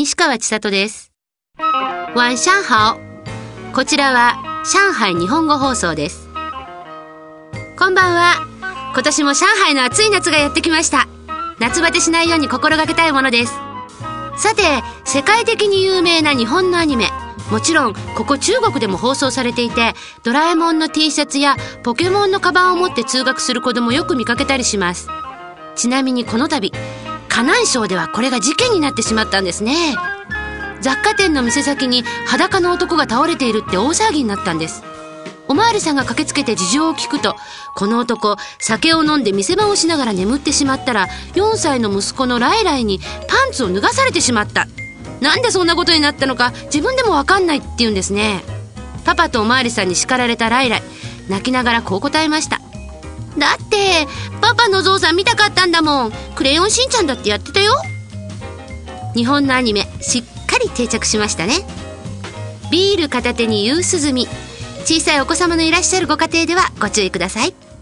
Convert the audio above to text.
西川千里です。晚上好。こちらは上海日本語放送です。こんばんは。今年も上海の暑い夏がやってきました。夏バテしないように心がけたいものです。さて、世界的に有名な日本のアニメ、もちろんここ中国でも放送されていて、ドラえもんの T シャツやポケモンのカバンを持って通学する子供よく見かけたりします。ちなみにこの度、河南省ではこれが事件になってしまったんですね。雑貨店の店先に裸の男が倒れているって大騒ぎになったんです。おまわりさんが駆けつけて事情を聞くと、この男酒を飲んで店番をしながら眠ってしまったら、4歳の息子のライライにパンツを脱がされてしまった。なんでそんなことになったのか自分でもわかんないって言うんですね。パパとおまわりさんに叱られたライライ、泣きながらこう答えました。だってパパのゾウさん見たかったんだもん。クレヨンしんちゃんだってやってたよ。日本のアニメしっかり定着しましたね。ビール片手に夕涼み。小さいお子様のいらっしゃるご家庭ではご注意ください。